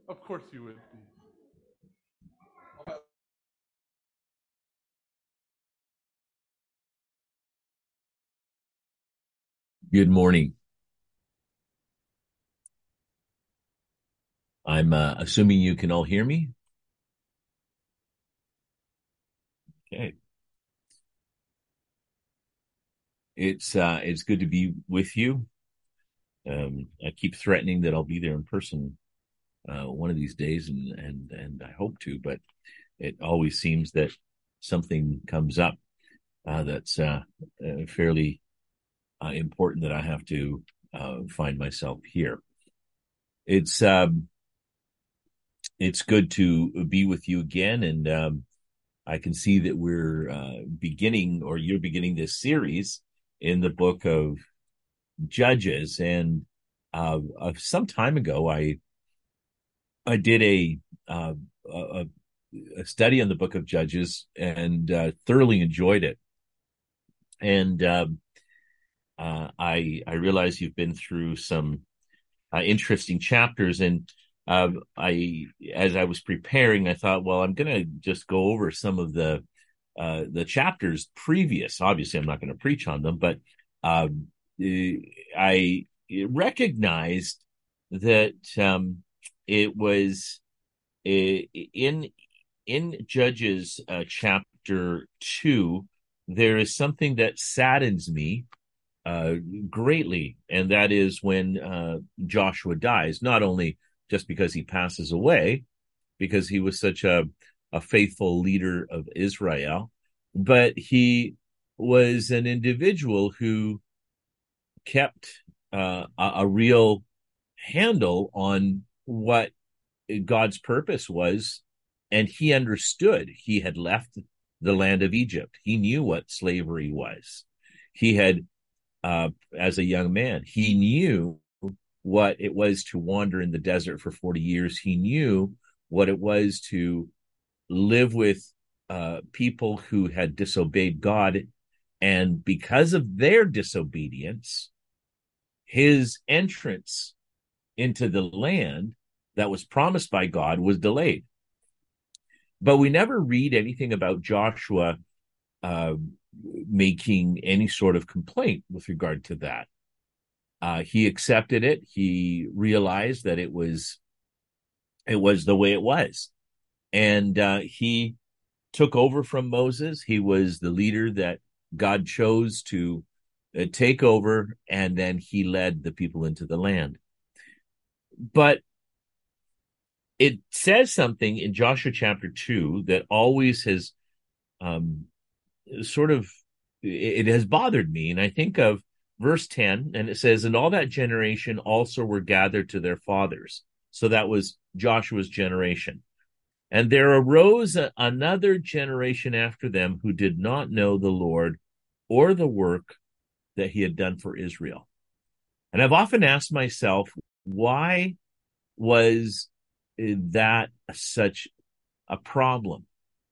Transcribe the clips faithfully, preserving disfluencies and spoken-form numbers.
Of course you would be. Good morning. I'm uh, assuming you can all hear me. Okay. It's uh, it's good to be with you. Um, I keep threatening that I'll be there in person uh, one of these days, and and and I hope to, but it always seems that something comes up uh, that's uh, uh, fairly uh, important that I have to uh, find myself here. It's um, it's good to be with you again, and um, I can see that we're uh, beginning, or you're beginning this series in the book of Judges. And uh, uh, some time ago, I I did a uh, a, a study on the book of Judges and uh, thoroughly enjoyed it. And um, uh, I I realize you've been through some uh, interesting chapters, and uh, I as I was preparing, I thought, well, I'm going to just go over some of the uh, the chapters previous. Obviously, I'm not going to preach on them, but um, I recognized that um, it was in in Judges uh, chapter two. There is something that saddens me uh, greatly, and that is when uh, Joshua dies. Not only just because he passes away, because he was such a a faithful leader of Israel, but he was an individual who kept uh, a, a real handle on what God's purpose was, and he understood. He had left the land of Egypt. He knew what slavery was. He had, uh, as a young man, he knew what it was to wander in the desert for forty years. He knew what it was to live with uh, people who had disobeyed God. And because of their disobedience, his entrance into the land that was promised by God was delayed. But we never read anything about Joshua uh, making any sort of complaint with regard to that. Uh, he accepted it. He realized that it was it was the way it was, and uh, he took over from Moses. He was the leader that God chose to uh, take over, and then he led the people into the land. But it says something in Joshua chapter two that always has um, sort of, it has bothered me. And I think of verse ten, and it says, and all that generation also were gathered to their fathers. So that was Joshua's generation. And there arose a, another generation after them who did not know the Lord or the work that he had done for Israel. And I've often asked myself, why was that such a problem?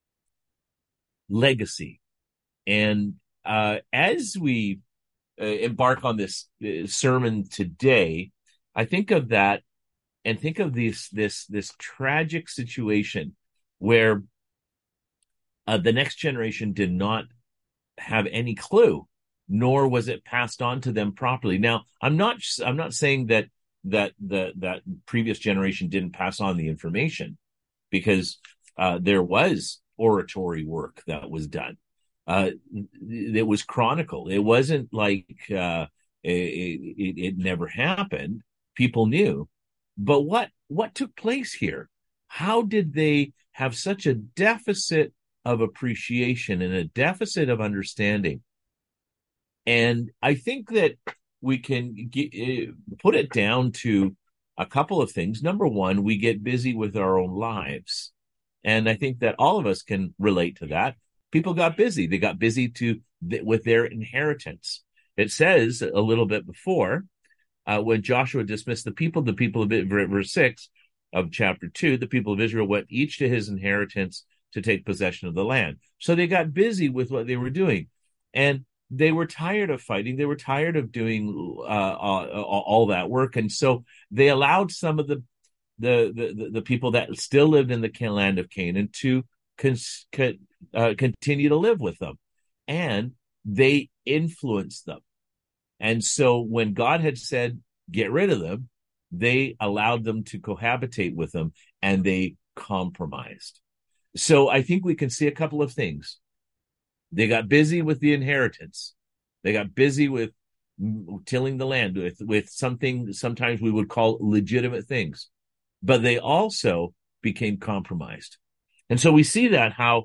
Legacy. And uh, as we uh, embark on this uh, sermon today, I think of that and think of this this this tragic situation where uh, the next generation did not have any clue, nor was it passed on to them properly. Now, I'm not I'm not saying that that the that previous generation didn't pass on the information, because uh, there was oratory work that was done. Uh, it was chronicled. It wasn't like uh, it, it, it never happened. People knew. But what what took place here? How did they have such a deficit of appreciation and a deficit of understanding? And I think that we can get, put it down to a couple of things. Number one, we get busy with our own lives. And I think that all of us can relate to that. People got busy. They got busy to with their inheritance. It says a little bit before, uh, when Joshua dismissed the people, the people of verse six of chapter two, the people of Israel went each to his inheritance to take possession of the land. So they got busy with what they were doing. And they were tired of fighting. They were tired of doing uh, uh, all that work. And so they allowed some of the the, the, the people that still lived in the land of Canaan to cons, uh, continue to live with them. And they influenced them. And so when God had said, get rid of them, they allowed them to cohabitate with them, and they compromised. So I think we can see a couple of things. They got busy with the inheritance. They got busy with tilling the land, with, with something sometimes we would call legitimate things. But they also became compromised. And so we see that how,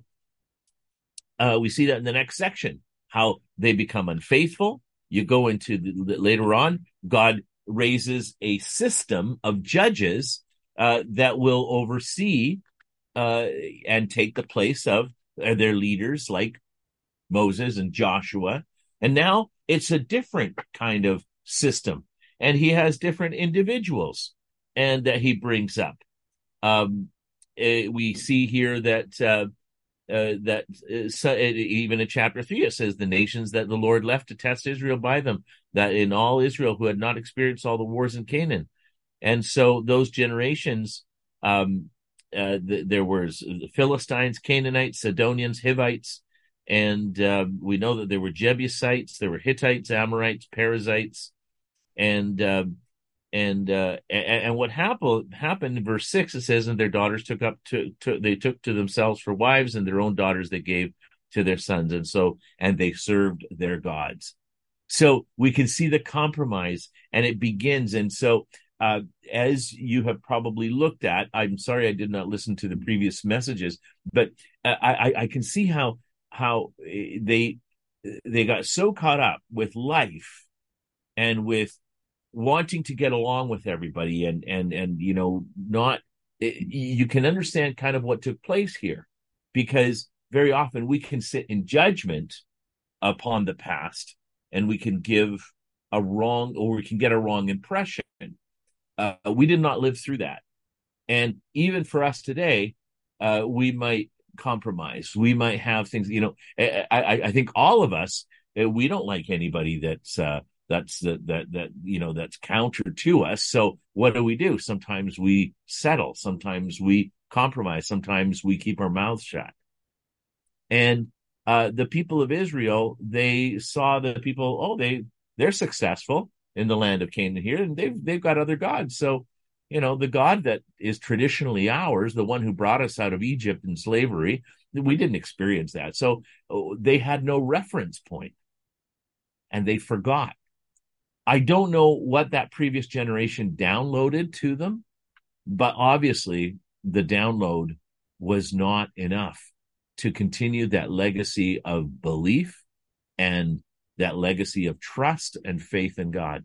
uh, we see that in the next section, how they become unfaithful. You go into the, later on, God raises a system of judges uh, that will oversee uh, and take the place of uh, their leaders like Moses and Joshua. And now it's a different kind of system. And he has different individuals and that he brings up. Um, uh, we see here that uh, Uh, that uh, so, uh, even in chapter three, it says the nations that the Lord left to test Israel by them, that in all Israel who had not experienced all the wars in Canaan. And so those generations, um, uh, th- there was the Philistines, Canaanites, Sidonians, Hivites, and uh, we know that there were Jebusites, there were Hittites, Amorites, Perizzites, and uh, And uh, and, and what happened happened in verse six, it says, and their daughters took up to, to they took to themselves for wives, and their own daughters they gave to their sons, and so and they served their gods. So we can see the compromise, and it begins. And so, uh, as you have probably looked at, I'm sorry I did not listen to the previous messages, but I, I, I can see how how they they got so caught up with life and with wanting to get along with everybody, and and and you know, not it, you can understand kind of what took place here, because very often we can sit in judgment upon the past, and we can give a wrong, or we can get a wrong impression. Uh, we did not live through that, and even for us today, uh, we might compromise. We might have things. You know, I, I, I think all of us, we don't like anybody that's. Uh, That's the, that, that, you know, that's counter to us. So what do we do? Sometimes we settle. Sometimes we compromise. Sometimes we keep our mouths shut. And, uh, the people of Israel, they saw the people, oh, they, they're successful in the land of Canaan here, and they've, they've got other gods. So, you know, the God that is traditionally ours, the one who brought us out of Egypt in slavery, we didn't experience that. So oh, they had no reference point, and they forgot. I don't know what that previous generation downloaded to them, but obviously the download was not enough to continue that legacy of belief and that legacy of trust and faith in God.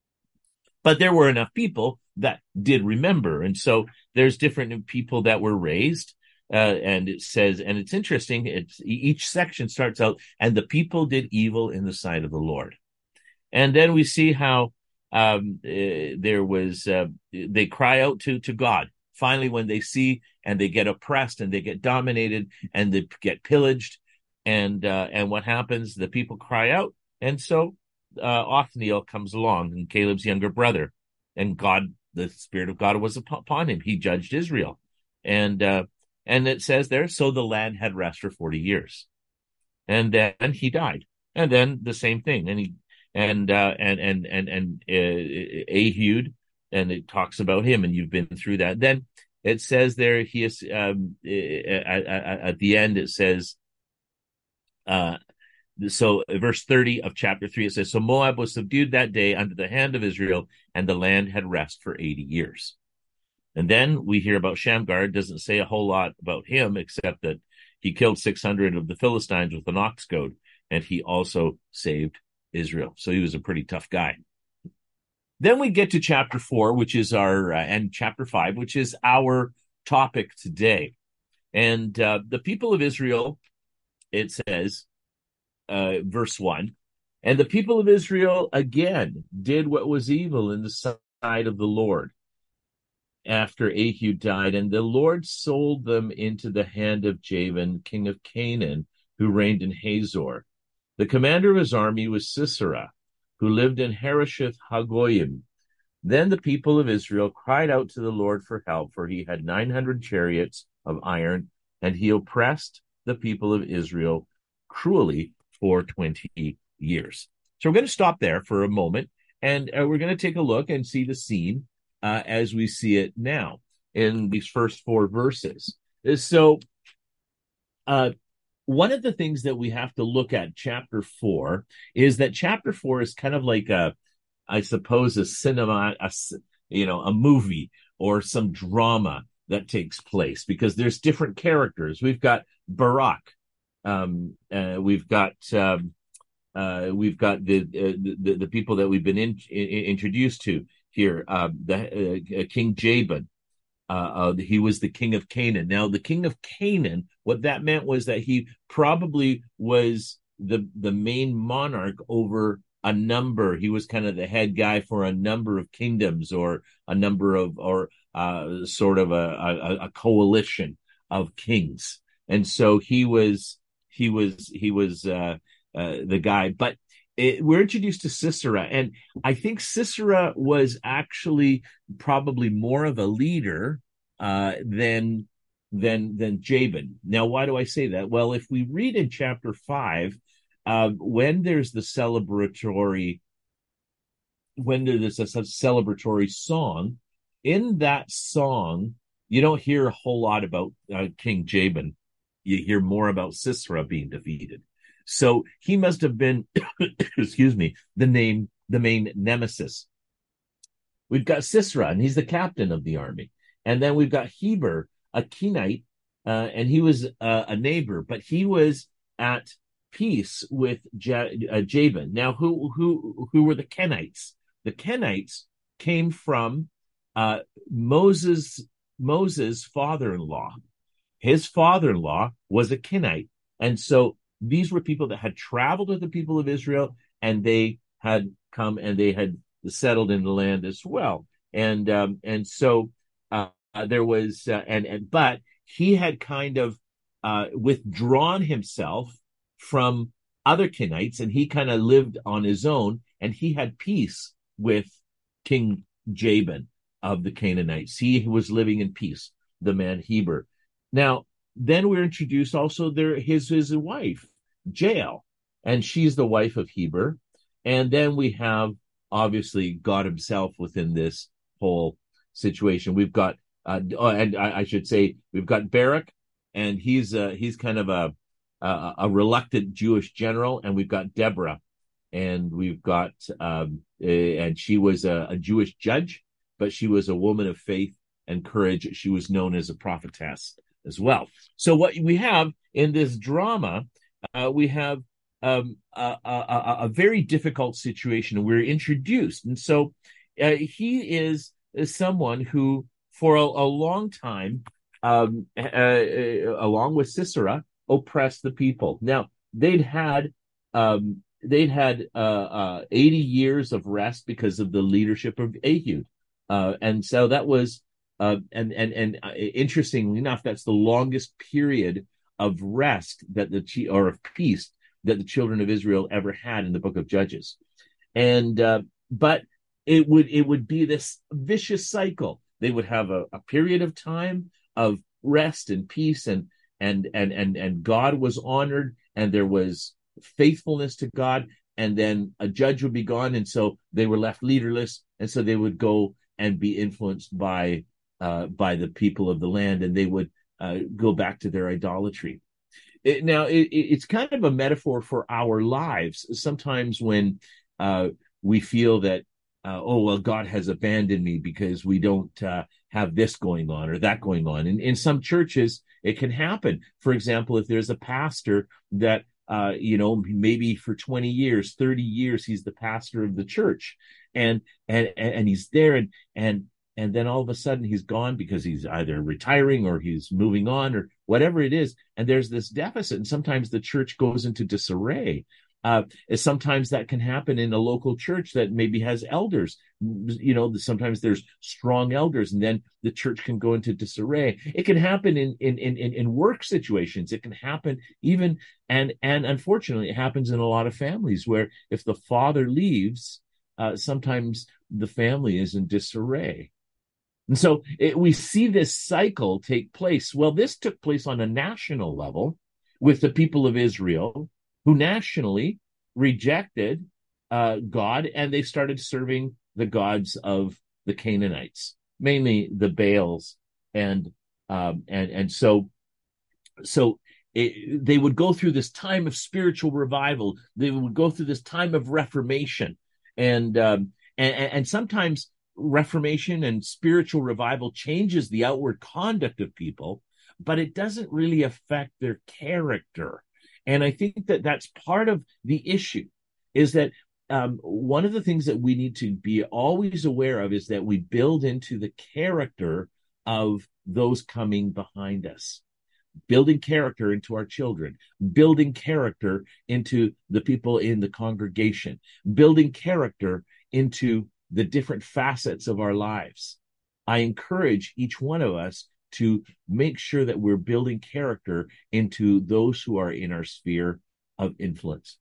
But there were enough people that did remember. And so there's different people that were raised. Uh, and it says, and it's interesting, it's, each section starts out, and the people did evil in the sight of the Lord. And then we see how um, uh, there was, uh, they cry out to, to God. Finally, when they see and they get oppressed and they get dominated and they get pillaged, and uh, and what happens? The people cry out. And so uh, Othniel comes along, and Caleb's younger brother, and God, the Spirit of God was upon him. He judged Israel. And, uh, and it says there, so the land had rest for forty years. And then he died. And then the same thing. And he, And uh, and and and and uh, Ehud, and it talks about him, and you've been through that. Then it says there, he is um, at, at, at the end. It says, uh, so verse thirty of chapter three. It says, so Moab was subdued that day under the hand of Israel, and the land had rest for eighty years. And then we hear about Shamgar. It doesn't say a whole lot about him, except that he killed six hundred of the Philistines with an ox goad, and he also saved Israel. So he was a pretty tough guy. Then we get to chapter four, which is our, uh, and chapter five, which is our topic today. And uh, the people of Israel, it says, uh, verse one, and the people of Israel again did what was evil in the sight of the Lord after Ehud died, and the Lord sold them into the hand of Javan, king of Canaan, who reigned in Hazor. The commander of his army was Sisera, who lived in Harosheth Hagoyim. Then the people of Israel cried out to the Lord for help, for he had nine hundred chariots of iron, and he oppressed the people of Israel cruelly for twenty years. So we're going to stop there for a moment, and uh, we're going to take a look and see the scene uh, as we see it now in these first four verses. So uh, one of the things that we have to look at chapter four is that chapter four is kind of like a, I suppose, a cinema, a, you know, a movie or some drama that takes place, because there's different characters. We've got Barak, um, uh, we've got um, uh, we've got the, uh, the the people that we've been in, in, introduced to here. Uh, the uh, King Jabin. Uh, uh, he was the king of Canaan. Now, the king of Canaan, what that meant was that he probably was the the main monarch over a number. He was kind of the head guy for a number of kingdoms, or a number of, or uh, sort of a, a, a coalition of kings. And so he was he was he was uh, uh, the guy. But it, we're introduced to Sisera, and I think Sisera was actually probably more of a leader uh, than than than Jabin. Now, why do I say that? Well, if we read in chapter five, uh, when there's the celebratory, when there's a, a celebratory song, in that song, you don't hear a whole lot about uh, King Jabin. You hear more about Sisera being defeated. So he must have been, excuse me, the name, the main nemesis. We've got Sisera, and he's the captain of the army. And then we've got Heber, a Kenite, uh, and he was uh, a neighbor, but he was at peace with J- uh, Jabin. Now, who who who were the Kenites? The Kenites came from uh, Moses Moses' father-in-law. His father-in-law was a Kenite, and so these were people that had traveled with the people of Israel, and they had come and they had settled in the land as well. And um, and so uh, there was, uh, and, and but he had kind of uh, withdrawn himself from other Kenites, and he kind of lived on his own, and he had peace with King Jabin of the Canaanites. He was living in peace, the man Heber. Now, then we're introduced also there his his wife, Jael, and she's the wife of Heber. And then we have obviously God himself within this whole situation. We've got, uh, oh, and I, I should say, we've got Barak, and he's uh, he's kind of a, a a reluctant Jewish general, and we've got Deborah, and we've got, um, a, and she was a, a Jewish judge, but she was a woman of faith and courage. She was known as a prophetess as well. So what we have in this drama, uh, we have um, a, a, a very difficult situation, and we're introduced. And so uh, he is, is someone who, for a, a long time, um, uh, uh, along with Sisera, oppressed the people. Now, they'd had um, they'd had uh, uh, eighty years of rest because of the leadership of Ehud. Uh, and so that was Uh, and and and uh, interestingly enough, that's the longest period of rest that the or of peace that the children of Israel ever had in the book of Judges. And uh, but it would it would be this vicious cycle. They would have a, a period of time of rest and peace, and and and and and God was honored, and there was faithfulness to God. And then a judge would be gone, and so they were left leaderless, and so they would go and be influenced by Uh, by the people of the land, and they would uh, go back to their idolatry. It, now, it, it's kind of a metaphor for our lives. Sometimes when uh, we feel that, uh, oh, well, God has abandoned me because we don't uh, have this going on or that going on. And in some churches, it can happen. For example, if there's a pastor that, uh, you know, maybe for twenty years, thirty years, he's the pastor of the church, and and and he's there, and and And then all of a sudden he's gone because he's either retiring or he's moving on or whatever it is. And there's this deficit. And sometimes the church goes into disarray. Uh, sometimes that can happen in a local church that maybe has elders. You know, sometimes there's strong elders, and then the church can go into disarray. It can happen in in in in work situations. It can happen even, and and unfortunately, it happens in a lot of families where if the father leaves, Uh, sometimes the family is in disarray. And so it, we see this cycle take place. Well, this took place on a national level with the people of Israel, who nationally rejected uh, God, and they started serving the gods of the Canaanites, mainly the Baals, and um, and and so so it, they would go through this time of spiritual revival. They would go through this time of reformation, and um, and, and sometimes reformation and spiritual revival changes the outward conduct of people, but it doesn't really affect their character. And I think that that's part of the issue, is that um, one of the things that we need to be always aware of is that we build into the character of those coming behind us, building character into our children, building character into the people in the congregation, building character into the different facets of our lives. I encourage each one of us to make sure that we're building character into those who are in our sphere of influence.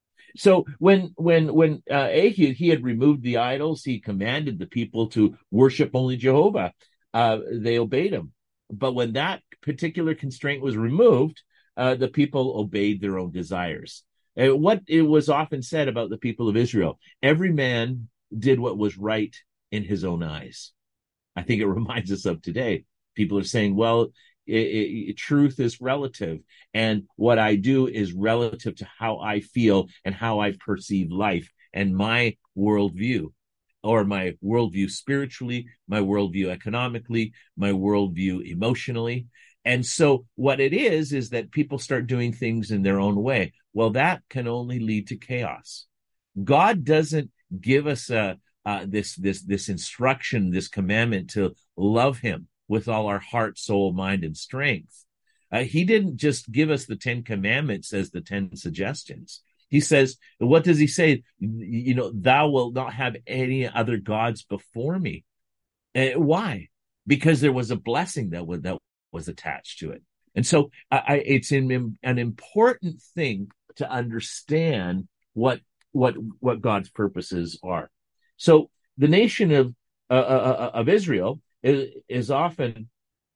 So when when when uh, Ehud, he had removed the idols, he commanded the people to worship only Jehovah. Uh, they obeyed him. But when that particular constraint was removed, uh, the people obeyed their own desires. And what it was often said about the people of Israel, every man did what was right in his own eyes. I think it reminds us of today. People are saying, well, it, it, truth is relative, and what I do is relative to how I feel and how I perceive life and my worldview, or my worldview spiritually, my worldview economically, my worldview emotionally. And so what it is, is that people start doing things in their own way. Well, that can only lead to chaos. God doesn't give us a, uh, this, this, this instruction, this commandment to love him with all our heart, soul, mind, and strength. Uh, he didn't just give us the Ten Commandments as the ten suggestions. He says, what does he say? You know, thou wilt not have any other gods before me. Uh, why? Because there was a blessing that was, that was attached to it. And so I, it's in, an important thing to understand what what what God's purposes are. So the nation of uh, uh, of Israel is, is often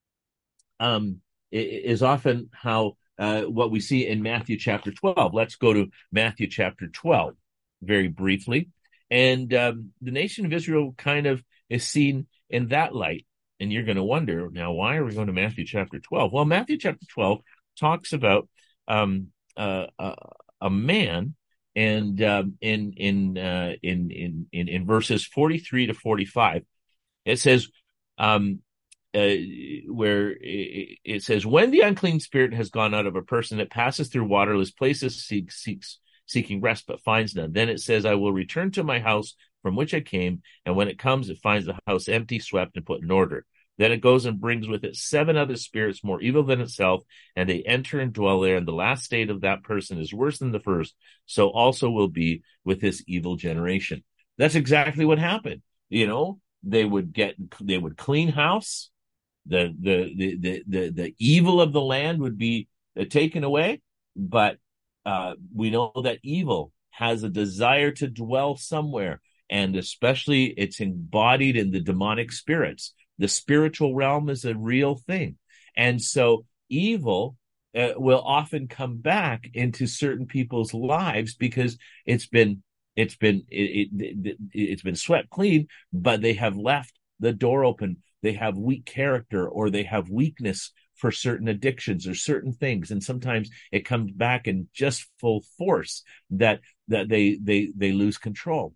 um, is often how uh, what we see in Matthew chapter twelve. Let's go to Matthew chapter twelve very briefly, and um, the nation of Israel kind of is seen in that light. And you're going to wonder, now, why are we going to Matthew chapter twelve? Well, Matthew chapter twelve talks about um, uh, uh, a man. And um, in in, uh, in in in in verses forty-three to forty-five, it says, um, uh, where it, it says, "When the unclean spirit has gone out of a person, it passes through waterless places, seeks seeks seeking rest, but finds none. Then it says, I will return to my house from which I came, and when it comes, it finds the house empty, swept, and put in order. Then it goes and brings with it seven other spirits more evil than itself, and they enter and dwell there, and the last state of that person is worse than the first. So also will be with this evil generation." That's exactly what happened. You know, they would get, they would clean house. The, the, the, the, the, the evil of the land would be taken away. But, uh, we know that evil has a desire to dwell somewhere. And especially it's embodied in the demonic spirits. The spiritual realm is a real thing. And so evil uh, will often come back into certain people's lives because it's been, it's been, it, it, it, it's been swept clean, but they have left the door open. They have weak character, or they have weakness for certain addictions or certain things. And sometimes it comes back in just full force that, that they, they, they lose control.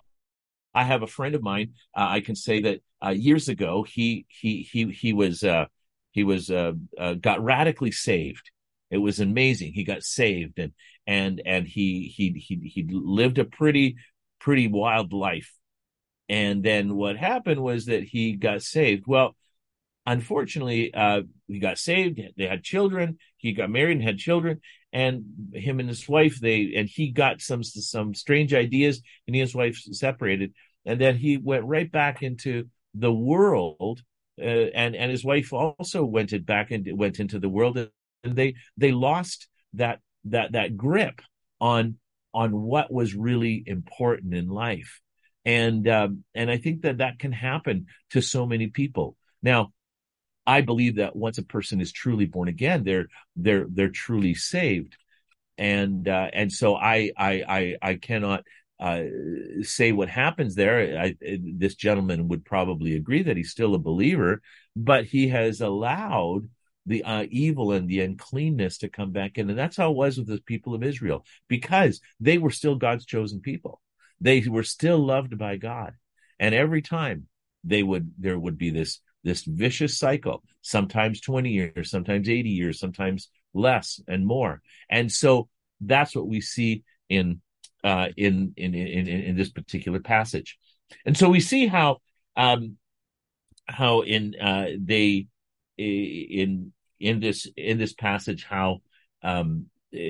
I have a friend of mine. Uh, I can say that uh, years ago, he he he he was uh, he was uh, uh, got radically saved. It was amazing. He got saved, and and and he he he he lived a pretty pretty wild life. And then what happened was that he got saved. Well, unfortunately, uh, he got saved. They had children. He got married and had children. And him and his wife, they and he got some some strange ideas, and he and his wife separated. And then he went right back into the world, uh, and and his wife also went it back and went into the world, and they they lost that that that grip on on what was really important in life. And um, and I think that that can happen to so many people. Now, I believe that once a person is truly born again, they're they're they're truly saved. And uh, and so I I I, I cannot uh, say what happens there. I, this gentleman would probably agree that he's still a believer, but he has allowed the uh, evil and the uncleanness to come back in, and that's how it was with the people of Israel, because they were still God's chosen people. They were still loved by God, and every time they would there would be this this vicious cycle, sometimes twenty years, sometimes eighty years, sometimes less and more. And so that's what we see in uh, in, in in in this particular passage. And so we see how um, how in uh, they in in this in this passage how um,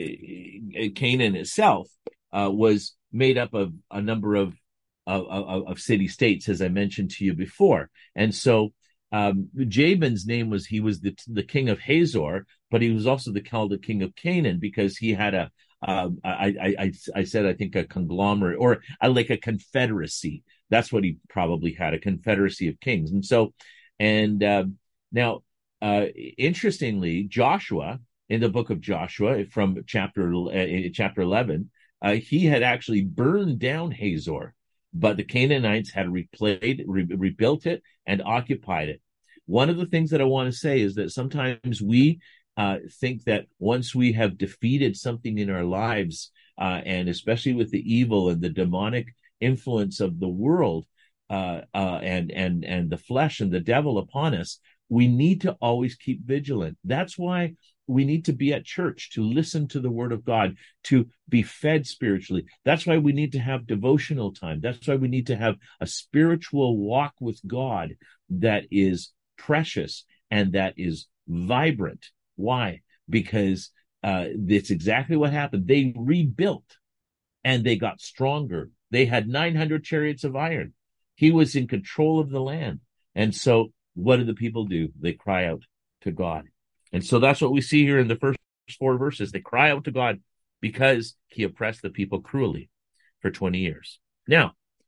Canaan itself uh, was made up of a number of of, of, of city states, as I mentioned to you before, and so. Um, Jabin's name was, he was the, the king of Hazor, but he was also the, called the king of Canaan because he had a, um, I, I, I, I said, I think a conglomerate or a, like a confederacy. That's what he probably had, a confederacy of kings. And so, and um, now, uh, interestingly, Joshua, in the book of Joshua from chapter, uh, chapter eleven, uh, he had actually burned down Hazor, but the Canaanites had replayed, re- rebuilt it and occupied it. One of the things that I want to say is that sometimes we uh, think that once we have defeated something in our lives, uh, and especially with the evil and the demonic influence of the world, uh, uh, and and and the flesh and the devil upon us, we need to always keep vigilant. That's why we need to be at church, to listen to the word of God, to be fed spiritually. That's why we need to have devotional time. That's why we need to have a spiritual walk with God that is precious and that is vibrant. Why? Because uh, it's exactly what happened. They rebuilt and they got stronger. They had nine hundred chariots of iron. He was in control of the land. And so what do the people do? They cry out to God. And so that's what we see here in the first four verses. They cry out to God because he oppressed the people cruelly for twenty years. Now,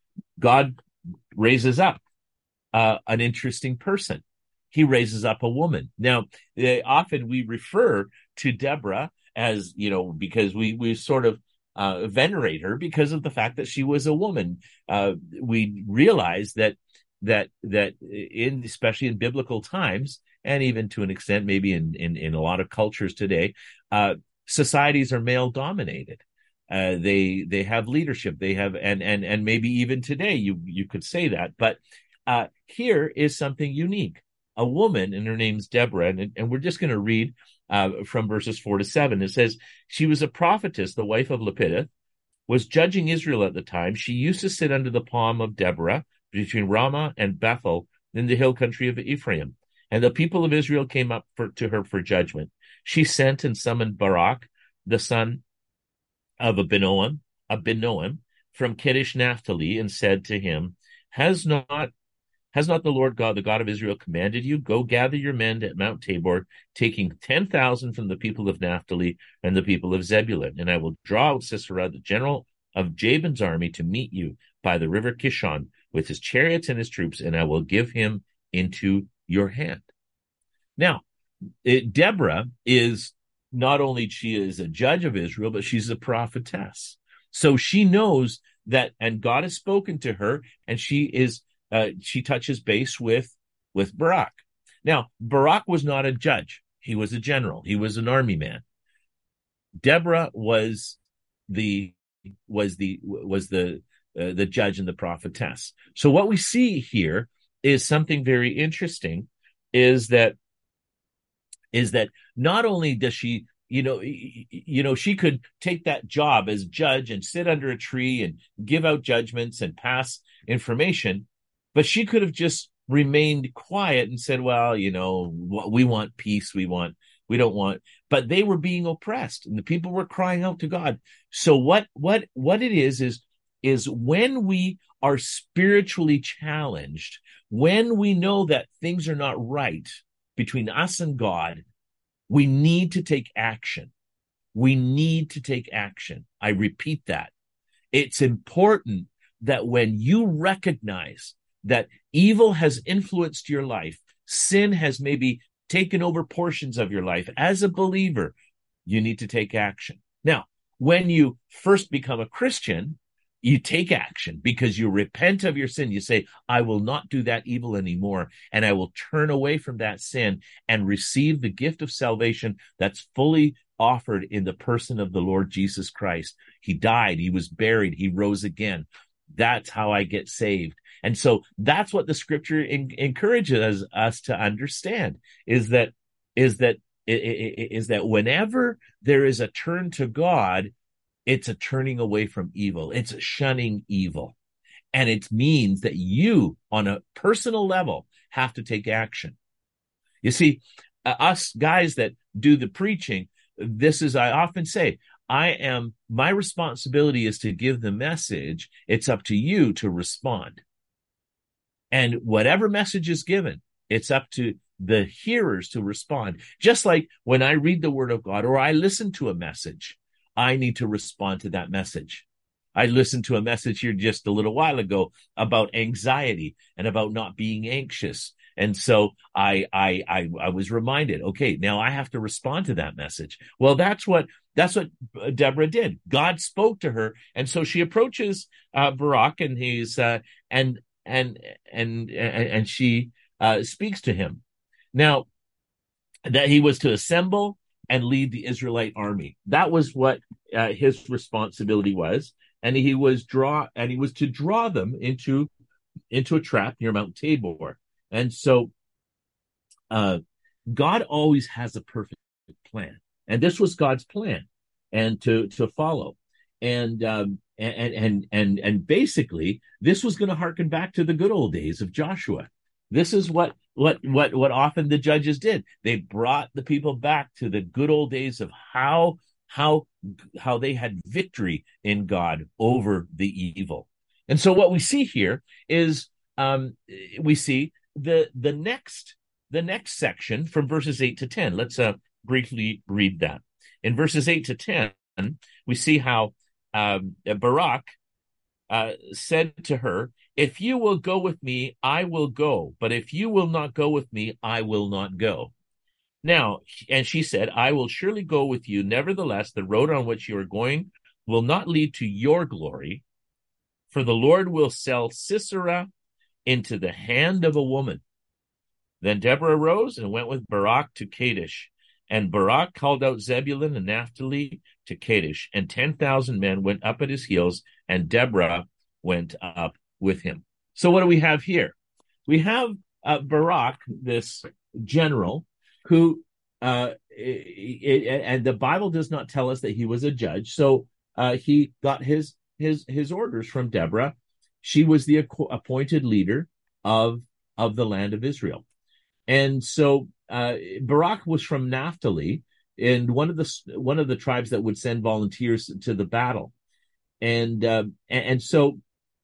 God raises up uh, an interesting person. He raises up a woman. Now, they, often we refer to Deborah as, you know, because we, we sort of uh, venerate her because of the fact that she was a woman. Uh, we realize that that that in especially in biblical times, and even to an extent maybe in in, in a lot of cultures today, uh, societies are male dominated. Uh, they they have leadership. They have and and and maybe even today you you could say that. But uh, here is something unique. A woman, and her name's Deborah, and, and we're just going to read uh, from verses four to seven. It says, she was a prophetess, the wife of Lepideth, was judging Israel at the time. She used to sit under the palm of Deborah between Ramah and Bethel in the hill country of Ephraim. And the people of Israel came up for, to her for judgment. She sent and summoned Barak, the son of Abinoam, Abinoam from Kedesh Naphtali, and said to him, Has not Has not the Lord God, the God of Israel, commanded you? Go gather your men at Mount Tabor, taking ten thousand from the people of Naphtali and the people of Zebulun. And I will draw out Sisera, the general of Jabin's army, to meet you by the river Kishon with his chariots and his troops, and I will give him into your hand. Now, it, Deborah is not only she is a judge of Israel, but she's a prophetess. So she knows that, and God has spoken to her, and she is Uh, she touches base with with Barak. Now, Barak was not a judge. He was a general. He was an army man. Deborah was the was the was the uh, the judge and the prophetess. So what we see here is something very interesting. Is that is that not only does she, you know, you know, she could take that job as judge and sit under a tree and give out judgments and pass information. But she could have just remained quiet and said, well, you know, we want peace. We want, we don't want, but they were being oppressed and the people were crying out to God. So what, what, what it is, is, is when we are spiritually challenged, when we know that things are not right between us and God, we need to take action. We need to take action. I repeat that. It's important that when you recognize that evil has influenced your life, sin has maybe taken over portions of your life, as a believer, you need to take action. Now, when you first become a Christian, you take action because you repent of your sin. You say, I will not do that evil anymore, and I will turn away from that sin and receive the gift of salvation that's fully offered in the person of the Lord Jesus Christ. He died, he was buried, he rose again. That's how I get saved. And so that's what the scripture in, encourages us to understand is that, is that, is that whenever there is a turn to God, it's a turning away from evil. It's a shunning evil. And it means that you, on a personal level, have to take action. You see, uh, us guys that do the preaching, this is, I often say, I am, my responsibility is to give the message. It's up to you to respond. And whatever message is given, it's up to the hearers to respond. Just like when I read the word of God or I listen to a message, I need to respond to that message. I listened to a message here just a little while ago about anxiety and about not being anxious. And so I, I, I, I was reminded, okay, now I have to respond to that message. Well, that's what, that's what Deborah did. God spoke to her. And so she approaches, uh, Barak and he's, uh, and, and, and, and, and she, uh, speaks to him. Now that he was to assemble and lead the Israelite army. That was what uh, his responsibility was. And he was draw, and he was to draw them into, into a trap near Mount Tabor. And so, uh, God always has a perfect plan, and this was God's plan, and to to follow, and um, and and and and basically, this was going to harken back to the good old days of Joshua. This is what what what what often the judges did. They brought the people back to the good old days of how how how they had victory in God over the evil. And so, what we see here is um, we see the the next the next section from verses eight to ten. Let's uh, briefly read that. In verses eight to ten, we see how um, Barak uh, said to her, "If you will go with me, I will go. But if you will not go with me, I will not go." Now, and she said, "I will surely go with you. Nevertheless, the road on which you are going will not lead to your glory, for the Lord will sell Sisera into the hand of a woman." Then Deborah arose and went with Barak to Kadesh. And Barak called out Zebulun and Naphtali to Kadesh, and ten thousand men went up at his heels, and Deborah went up with him. So what do we have here? We have uh, Barak, this general, who, uh, it, it, and the Bible does not tell us that he was a judge. So uh, he got his his his orders from Deborah. She was the appointed leader of of the land of Israel. And so uh, Barak was from Naphtali, and one of the one of the tribes that would send volunteers to the battle. And uh, and, and so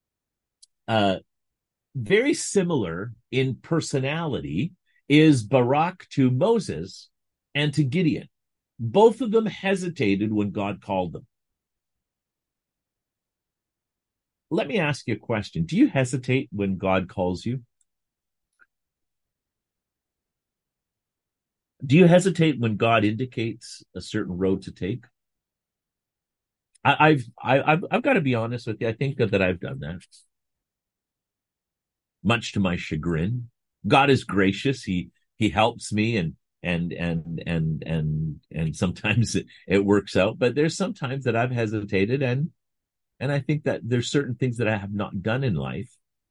uh, very similar in personality is Barak to Moses and to Gideon. Both of them hesitated when God called them. Let me ask you a question. Do you hesitate when God calls you? Do you hesitate when God indicates a certain road to take? I, I've I, I've I've got to be honest with you. I think that, that I've done that, much to my chagrin. God is gracious. He he helps me, and and and and and and sometimes it, it works out. But there's sometimes that I've hesitated, and and I think that there's certain things that I have not done in life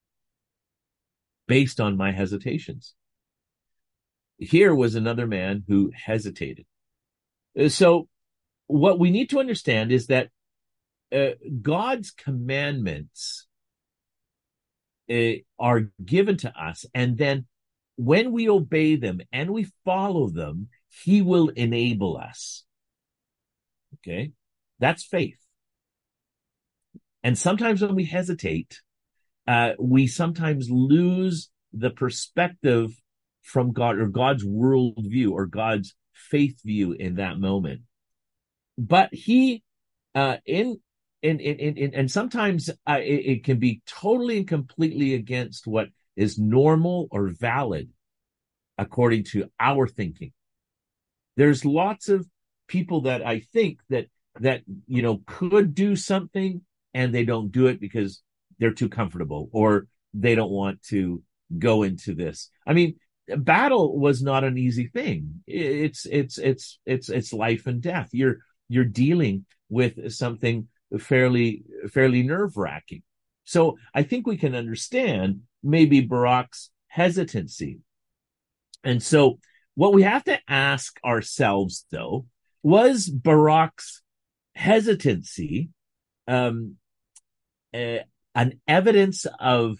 based on my hesitations. Here was another man who hesitated. So what we need to understand is that uh, God's commandments uh, are given to us, and then when we obey them and we follow them, he will enable us. Okay? That's faith. And sometimes when we hesitate, uh, we sometimes lose the perspective from God, or God's worldview, or God's faith view in that moment. But he, uh, in and and and, and sometimes uh, it, it can be totally and completely against what is normal or valid according to our thinking. There's lots of people that I think that that you know could do something and they don't do it because they're too comfortable or they don't want to go into this. I mean, battle was not an easy thing. It's it's it's it's it's life and death. You're you're dealing with something fairly fairly nerve-wracking. So I think we can understand maybe Barak's hesitancy. And so what we have to ask ourselves, though, was Barak's hesitancy um, uh, an evidence of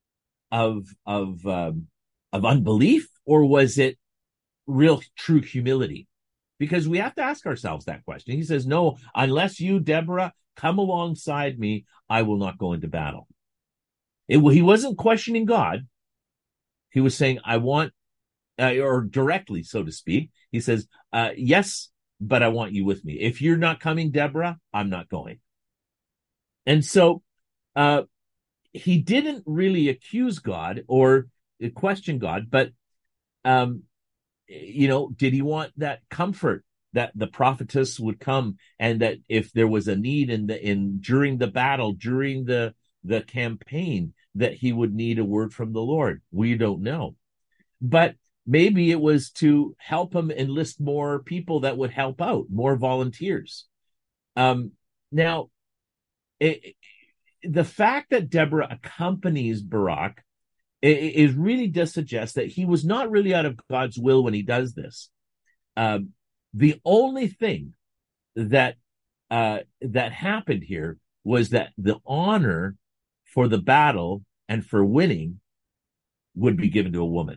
of of um, of unbelief, or was it real, true humility? Because we have to ask ourselves that question. He says, "No, unless you, Deborah, come alongside me, I will not go into battle." It, he wasn't questioning God. He was saying, "I want." Uh, or directly, so to speak, he says, uh, yes, but I want you with me. If you're not coming, Deborah, I'm not going. And so uh, he didn't really accuse God or question God, but, um, you know, did he want that comfort that the prophetess would come and that if there was a need in the in during the battle, during the the campaign, that he would need a word from the Lord? We don't know. But maybe it was to help him enlist more people that would help out, more volunteers. Um, now, it, the fact that Deborah accompanies Barak, it, it really does suggest that he was not really out of God's will when he does this. Um, the only thing that uh, that happened here was that the honor for the battle and for winning would be given to a woman.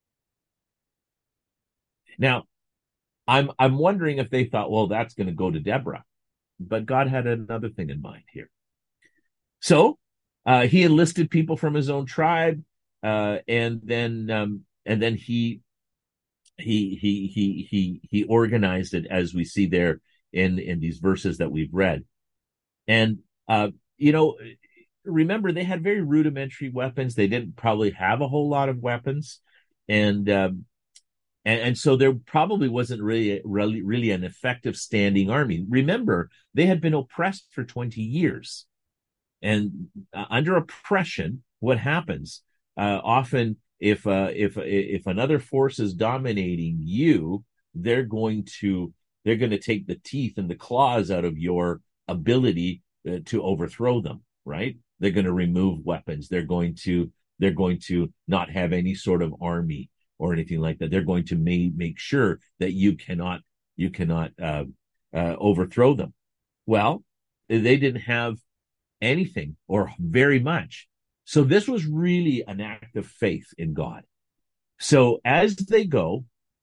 Now, I'm I'm wondering if they thought, well, that's going to go to Deborah, but God had another thing in mind here. So uh, he enlisted people from his own tribe, uh, and then um, and then he he he he he he organized it, as we see there in in these verses that we've read. And uh, you know, remember, they had very rudimentary weapons. They didn't probably have a whole lot of weapons, and um, And, and so there probably wasn't really, really, really an effective standing army. Remember, they had been oppressed for twenty years. And uh, under oppression, what happens? Uh, often, if uh, if if another force is dominating you, they're going to they're going to take the teeth and the claws out of your ability uh, to overthrow them. Right? They're going to remove weapons. They're going to they're going to not have any sort of army or anything like that. They're going to make make sure that you cannot you cannot uh, uh, overthrow them. Well, they didn't have anything or very much. So this was really an act of faith in God. So as they go,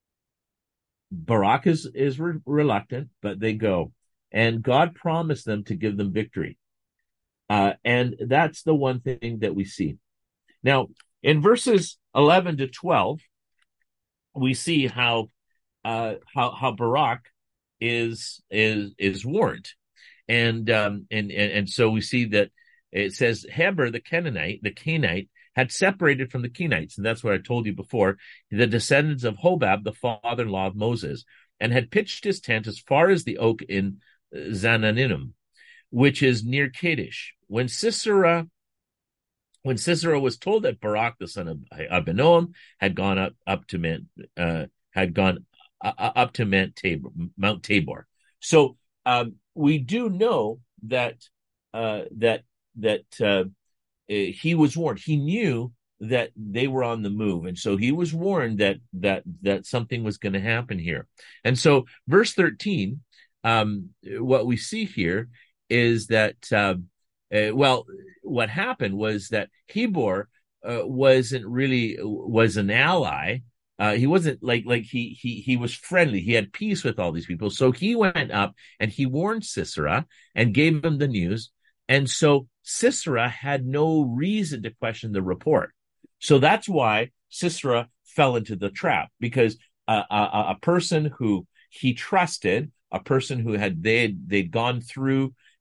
Barak is, is re- reluctant, but they go. And God promised them to give them victory. Uh, and that's the one thing that we see. Now, in verses eleven to twelve, we see how uh, how how Barak is is is warned. And um, and, and and so we see that it says Heber the Canaanite, the Canaanite, had separated from the Kenites, and that's what I told you before, the descendants of Hobab, the father-in-law of Moses, and had pitched his tent as far as the oak in Zananim, which is near Kadesh. When Sisera, when Sisera was told that Barak, the son of Abinoam, had gone up up to Mount, uh, had gone uh, up to Mount Tabor, Mount Tabor. So um, we do know that uh, that that uh, he was warned. He knew that they were on the move, and so he was warned that that that something was going to happen here. And so, verse thirteen, um, what we see here is that uh, uh, well, what happened was that Heber uh, wasn't really was an ally. Uh, he wasn't like like he he he was friendly. He had peace with all these people. So he went up and he warned Sisera and gave him the news. And so Sisera had no reason to question the report. So that's why Sisera fell into the trap, because uh, a, a person who he trusted, a person who had they'd they'd gone through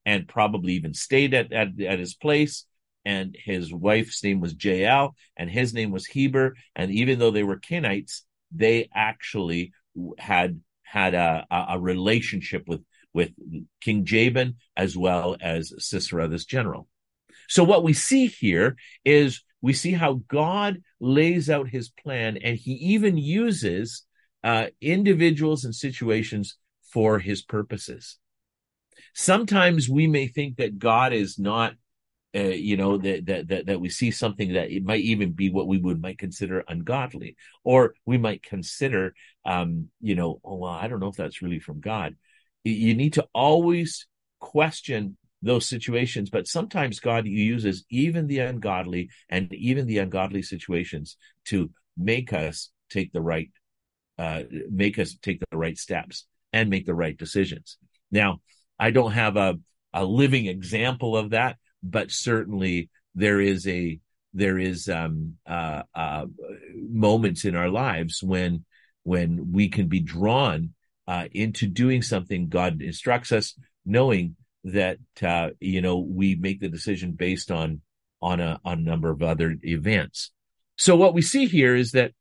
and probably even stayed at, at, at his place. And his wife's name was Jael, and his name was Heber. And even though they were Kenites, they actually had had a, a relationship with, with King Jabin as well as Sisera, this general. So what we see here is we see how God lays out his plan, and he even uses uh, individuals and situations for his purposes. Sometimes we may think that God is not, uh, you know, that, that that that we see something that it might even be what we would might consider ungodly, or we might consider, um, you know, oh, well, I don't know if that's really from God. You need to always question those situations, but sometimes God uses even the ungodly and even the ungodly situations to make us take the right, uh, make us take the right steps and make the right decisions. Now, I don't have a, a living example of that, but certainly there is a there is um, uh, uh, moments in our lives when when we can be drawn uh, into doing something God instructs us, knowing that uh, you know we make the decision based on on a, on a number of other events. So what we see here is that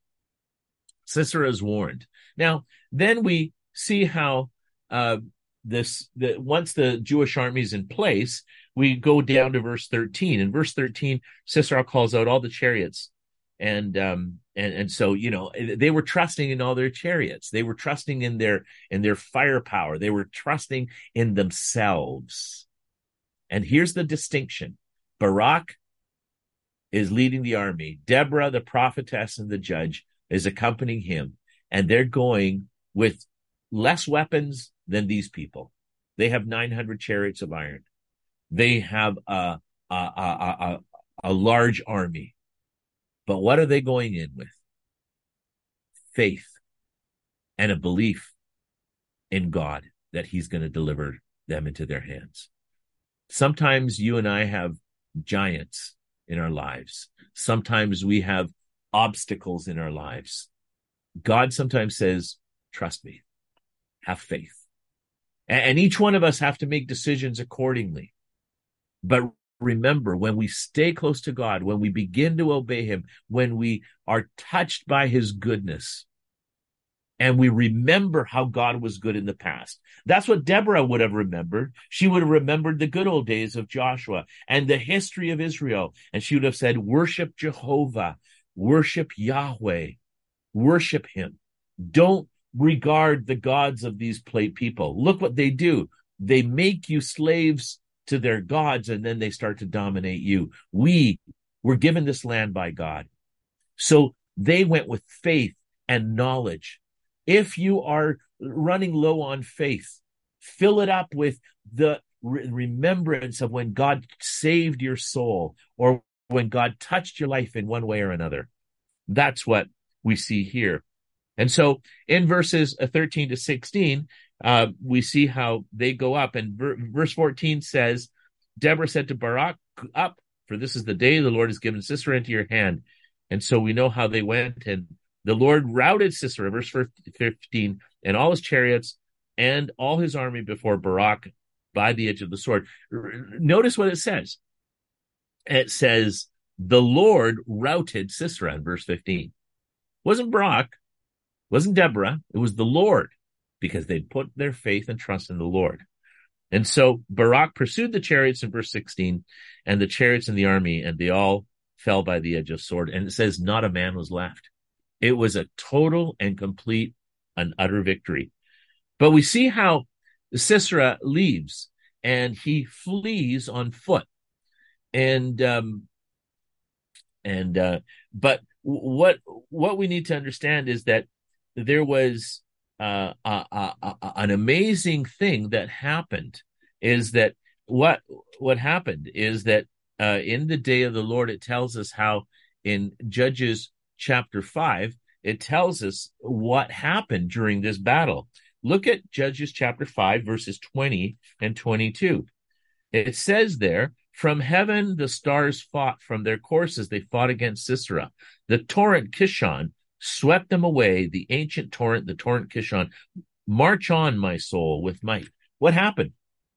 Sisera is warned. Now, then we see how uh, this the once the Jewish army is in place, we go down to verse thirteen. In verse thirteen, Sisera calls out all the chariots, and um, and and so you know they were trusting in all their chariots. They were trusting in their in their firepower. They were trusting in themselves. And here's the distinction: Barak is leading the army. Deborah, the prophetess, and the judge is accompanying him, and they're going with less weapons than these people. They have nine hundred chariots of iron. They have a, a, a, a, a large army. But what are they going in with? Faith and a belief in God that he's going to deliver them into their hands. Sometimes you and I have giants in our lives. Sometimes we have obstacles in our lives. God sometimes says, trust me, have faith. And each one of us have to make decisions accordingly. But remember, when we stay close to God, when we begin to obey him, when we are touched by his goodness, and we remember how God was good in the past. That's what Deborah would have remembered. She would have remembered the good old days of Joshua and the history of Israel. And she would have said, worship Jehovah, worship Yahweh, worship him. Don't regard the gods of these people. Look what they do. They make you slaves to their gods, and then they start to dominate you. We were given this land by God. So they went with faith and knowledge. If you are running low on faith, fill it up with the re- remembrance of when God saved your soul or when God touched your life in one way or another. That's what we see here. And so in verses thirteen to sixteen, uh, we see how they go up. And ver- verse fourteen says, Deborah said to Barak, up, for this is the day the Lord has given Sisera into your hand. And so we know how they went. And the Lord routed Sisera, verse fifteen, and all his chariots and all his army before Barak by the edge of the sword. Notice what it says. It says, the Lord routed Sisera in verse fifteen. It wasn't Barak, wasn't Deborah, it was the Lord, because they'd put their faith and trust in the Lord. And so Barak pursued the chariots in verse sixteen, and the chariots and the army, and they all fell by the edge of sword. And it says not a man was left. It was a total and complete and utter victory. But we see how Sisera leaves, and he flees on foot. And um, and uh, but what what we need to understand is that there was uh, a, a, a, an amazing thing that happened. Is that what what happened is that uh, in the day of the Lord, it tells us how in Judges chapter five, it tells us what happened during this battle. Look at Judges chapter five, verses twenty and twenty-two. It says there, from heaven the stars fought, from their courses they fought against Sisera. The torrent Kishon swept them away, the ancient torrent, the torrent Kishon. March on, my soul, with might. What happened?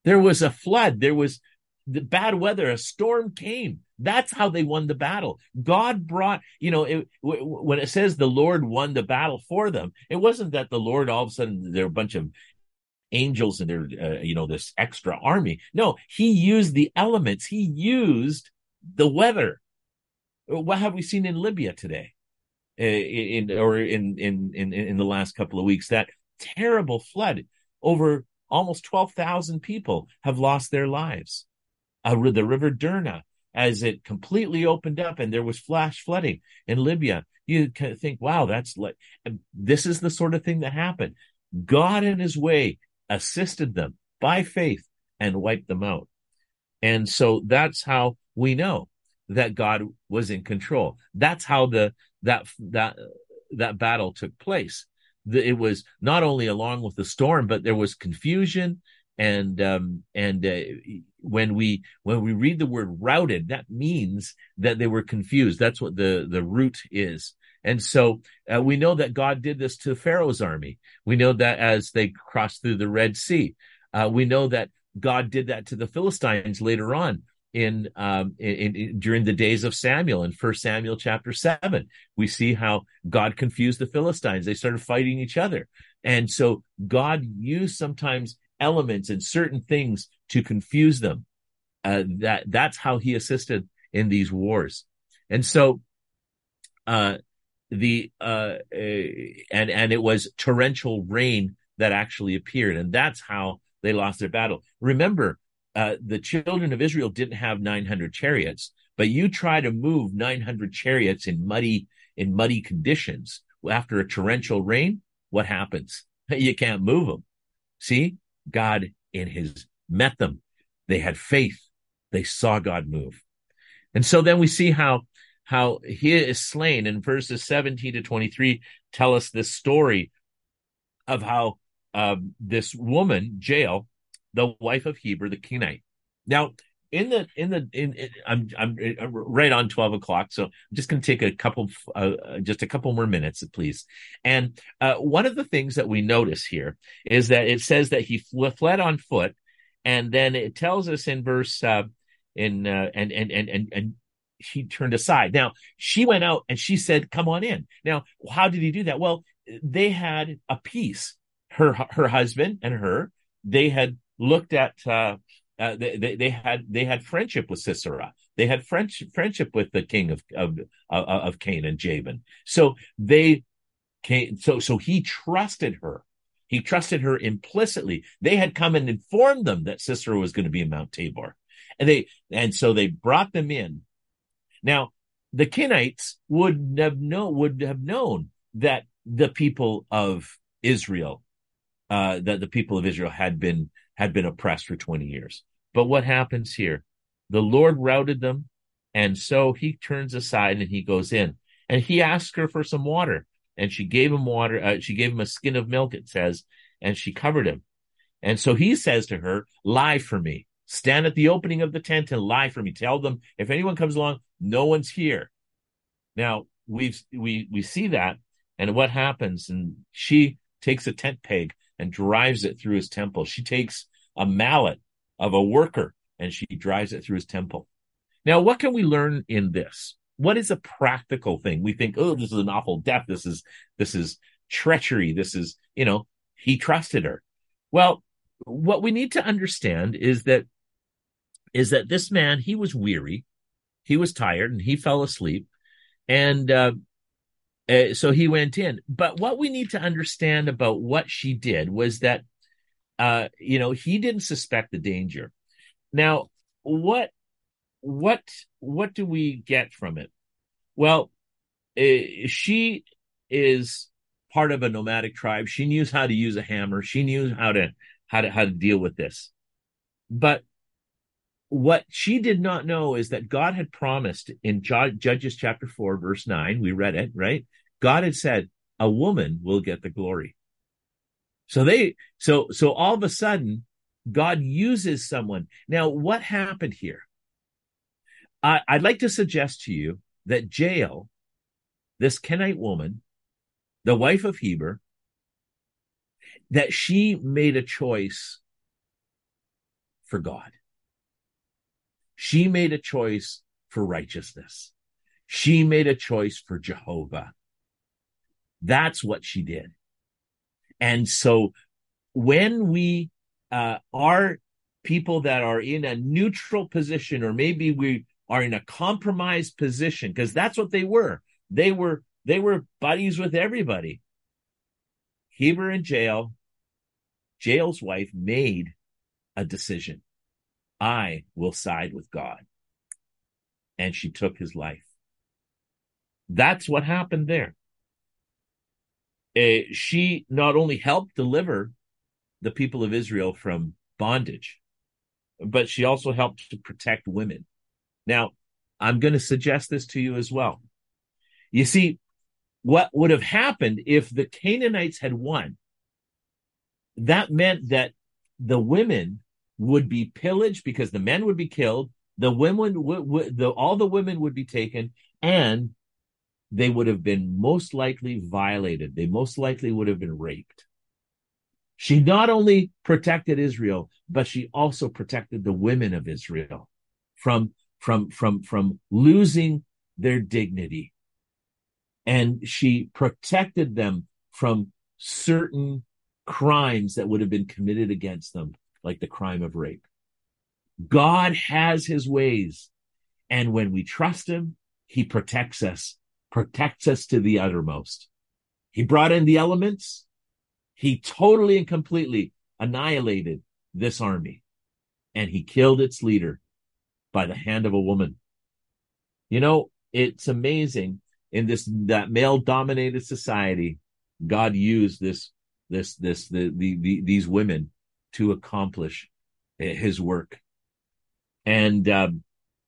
There was a flood. There was the bad weather. A storm came. That's how they won the battle. God brought, you know, it, w- when it says the Lord won the battle for them, it wasn't that the Lord all of a sudden, there were a bunch of angels and there, uh, you know, this extra army. No, he used the elements. He used the weather. What have we seen in Libya today? Uh, in, or in, in, in, in the last couple of weeks, that terrible flood. Over almost twelve thousand people have lost their lives. Uh, the river Derna, as it completely opened up and there was flash flooding in Libya. You kind of think, wow, that's like, this is the sort of thing that happened. God in his way assisted them by faith and wiped them out. And so that's how we know that God was in control. That's how the that that that battle took place. The, it was not only along with the storm, but there was confusion. And um, and uh, when we when we read the word routed, that means that they were confused. That's what the the root is. And so uh, we know that God did this to Pharaoh's army. We know that as they crossed through the Red Sea. Uh, we know that God did that to the Philistines later on in, um, in, in during the days of Samuel in First Samuel chapter seven. We see how God confused the Philistines. They started fighting each other. And so God used sometimes elements and certain things to confuse them. Uh, that that's how he assisted in these wars. And so uh, the uh, and and it was torrential rain that actually appeared, and that's how they lost their battle. Remember, uh, the children of Israel didn't have nine hundred chariots, but you try to move nine hundred chariots in muddy in muddy conditions after a torrential rain. What happens? You can't move them. See, God in his met them. They had faith. They saw God move. And so then we see how how he is slain. And verses seventeen to twenty-three tell us this story of how uh, this woman, Jael, the wife of Heber, the Kenite. Now, in the in the in, in I'm I'm right on twelve o'clock, so I'm just going to take a couple, uh, just a couple more minutes, please. And uh, one of the things that we notice here is that it says that he fled on foot, and then it tells us in verse uh, in uh, and and and and and she turned aside. Now she went out and she said, "Come on in." Now, how did he do that? Well, they had a peace. Her her husband and her, they had looked at. Uh, Uh, they, they, they had they had friendship with Sisera. They had French, friendship with the king of of of, of Canaan, Jabin. So they came. So so he trusted her. He trusted her implicitly. They had come and informed them that Sisera was going to be in Mount Tabor, and they and so they brought them in. Now the Kenites would have know would have known that the people of Israel, uh, that the people of Israel had been. had been oppressed for twenty years. But what happens here? The Lord routed them, and so he turns aside and he goes in. And he asked her for some water, and she gave him water. Uh, she gave him a skin of milk, it says, and she covered him. And so he says to her, "Lie for me. Stand at the opening of the tent and lie for me. Tell them, if anyone comes along, no one's here." Now, we've, we we see that, and what happens? And she takes a tent peg and drives it through his temple. She takes a mallet of a worker and she drives it through his temple. Now, what can we learn in this? What is a practical thing? We think, oh, this is an awful death. This is, this is treachery. This is, you know, he trusted her. Well, what we need to understand is that, is that this man, he was weary, he was tired, and he fell asleep. And, uh, Uh, so he went in. But what we need to understand about what she did was that, uh, you know, he didn't suspect the danger. Now, what, what, what do we get from it? Well, uh, she is part of a nomadic tribe. She knew how to use a hammer. She knew how to, how to, how to deal with this. But what she did not know is that God had promised in Judges chapter four, verse nine, we read it, right? God had said, a woman will get the glory. So they, so, so all of a sudden, God uses someone. Now, what happened here? I, I'd like to suggest to you that Jael, this Kenite woman, the wife of Heber, that she made a choice for God. She made a choice for righteousness. She made a choice for Jehovah. That's what she did. And so when we uh, are people that are in a neutral position, or maybe we are in a compromised position, because that's what they were. They were they were buddies with everybody. Heber in jail, Jael's wife made a decision. I will side with God. And she took his life. That's what happened there. Uh, she not only helped deliver the people of Israel from bondage, but she also helped to protect women. Now, I'm going to suggest this to you as well. You see, what would have happened if the Canaanites had won? That meant that the women would be pillaged because the men would be killed. The women, would, would, the, all the women would be taken, and they would have been most likely violated. They most likely would have been raped. She not only protected Israel, but she also protected the women of Israel from, from, from, from losing their dignity. And she protected them from certain crimes that would have been committed against them, like the crime of rape. God has his ways. And when we trust him, he protects us, protects us to the uttermost. He brought in the elements. He totally and completely annihilated this army. And he killed its leader by the hand of a woman. You know, it's amazing. In this that male-dominated society, God used this, this, this, the, the, the these women to accomplish his work. And um,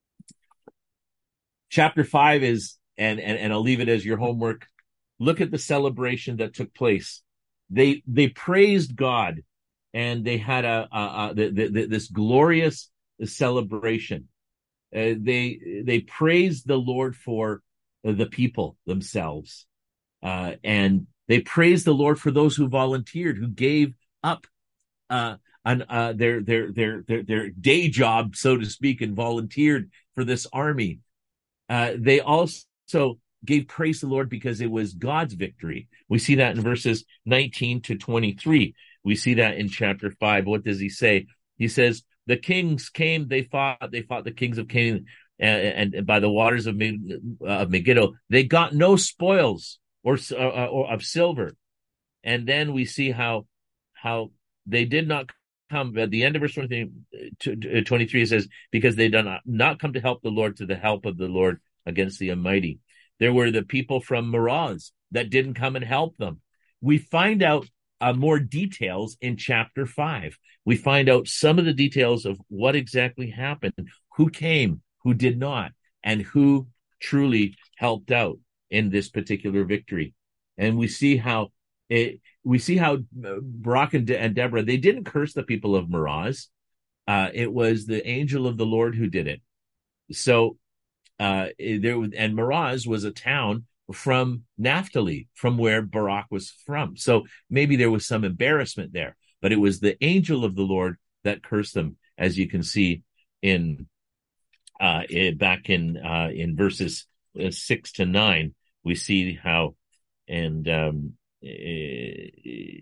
chapter five is, and, and and I'll leave it as your homework. Look at the celebration that took place. They they praised God, and they had a, a, a the, the, this glorious celebration. Uh, they they praised the Lord for the people themselves, uh, and they praised the Lord for those who volunteered, who gave up uh, an, uh, their, their their their their day job, so to speak, and volunteered for this army. Uh, they also gave praise to the Lord because it was God's victory. We see that in verses nineteen to twenty-three. We see that in chapter five. What does he say? He says, "The kings came; they fought. They fought the kings of Canaan." And, and by the waters of, of Megiddo, they got no spoils or, or, or of silver. And then we see how how they did not come. At the end of verse twenty-three, twenty-three, it says, because they did not, not come to help the Lord, to the help of the Lord against the Almighty. There were the people from Meroz that didn't come and help them. We find out uh, more details in chapter five. We find out some of the details of what exactly happened, who came, who did not, and who truly helped out in this particular victory. And we see how it, we see how Barak and, De- and Deborah, they didn't curse the people of Meroz. Uh, it was the angel of the Lord who did it. So uh, there, and Meroz was a town from Naphtali, from where Barak was from. So maybe there was some embarrassment there, but it was the angel of the Lord that cursed them, as you can see in Uh, back in uh, in verses uh, six to nine, we see how, and um, uh,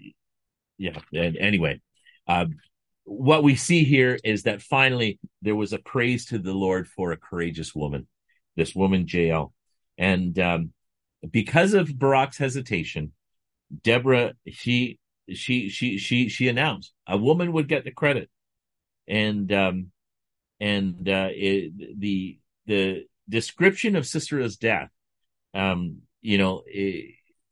yeah. And anyway, uh, what we see here is that finally there was a praise to the Lord for a courageous woman, this woman Jael, and um, because of Barak's hesitation, Deborah she she she she she announced a woman would get the credit, and. Um, And uh, it, the the description of Sisera's death, um, you know, it,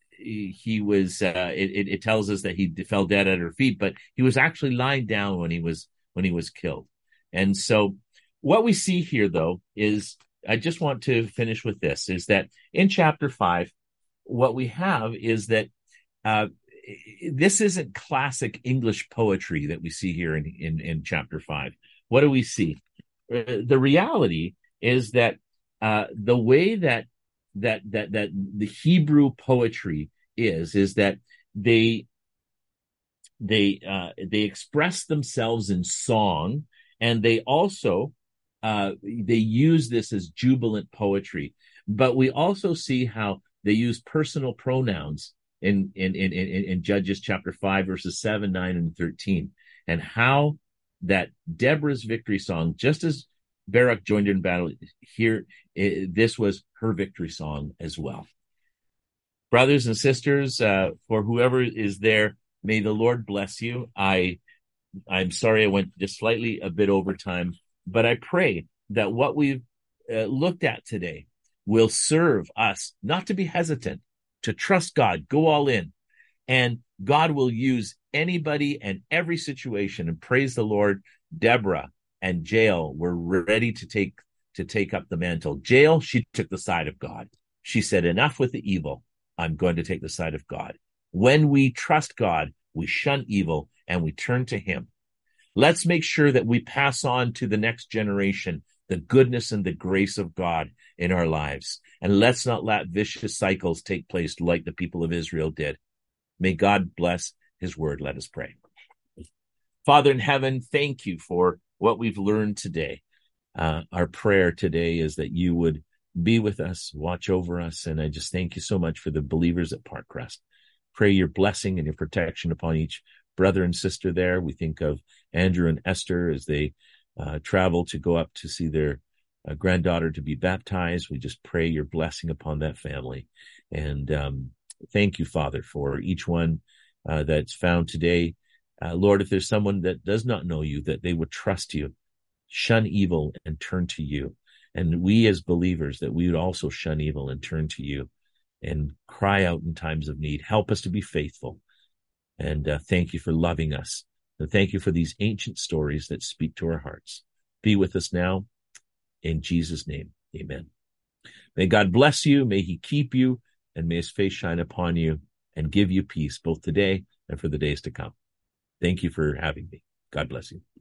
he was. Uh, it, it tells us that he fell dead at her feet, but he was actually lying down when he was when he was killed. And so, what we see here, though, is I just want to finish with this: is that in chapter five, what we have is that uh, this isn't classic English poetry that we see here in in, in chapter five. What do we see? Uh, the reality is that uh, the way that that that that the Hebrew poetry is is that they they uh, they express themselves in song, And they also, uh, they use this as jubilant poetry. But we also see how they use personal pronouns in, in, in, in, in Judges chapter five, verses seven, nine, and thirteen, and how that Deborah's victory song, just as Barak joined in battle here, it, this was her victory song as well. Brothers and sisters, uh, for whoever is there, may the Lord bless you. I, I'm sorry I went just slightly a bit over time, but I pray that what we've uh, looked at today will serve us not to be hesitant, to trust God, go all in, and God will use anybody and every situation. And praise the Lord, Deborah and Jael were ready to take to take up the mantle. Jael, she took the side of God. She said, enough with the evil. I'm going to take the side of God. When we trust God, we shun evil and we turn to him. Let's make sure that we pass on to the next generation the goodness and the grace of God in our lives. And let's not let vicious cycles take place like the people of Israel did. May God bless his word. Let us pray. Father in heaven, thank you for what we've learned today. Uh, our prayer today is that you would be with us, watch over us. And I just thank you so much for the believers at Parkcrest. Pray your blessing and your protection upon each brother and sister there. We think of Andrew and Esther as they uh, travel to go up to see their uh, granddaughter to be baptized. We just pray your blessing upon that family. And um, thank you, Father, for each one uh, that's found today. Uh, Lord, if there's someone that does not know you, that they would trust you, shun evil and turn to you. And we as believers, that we would also shun evil and turn to you and cry out in times of need. Help us to be faithful. And uh, thank you for loving us. And thank you for these ancient stories that speak to our hearts. Be with us now. In Jesus' name, amen. May God bless you. May he keep you. And may his face shine upon you and give you peace both today and for the days to come. Thank you for having me. God bless you.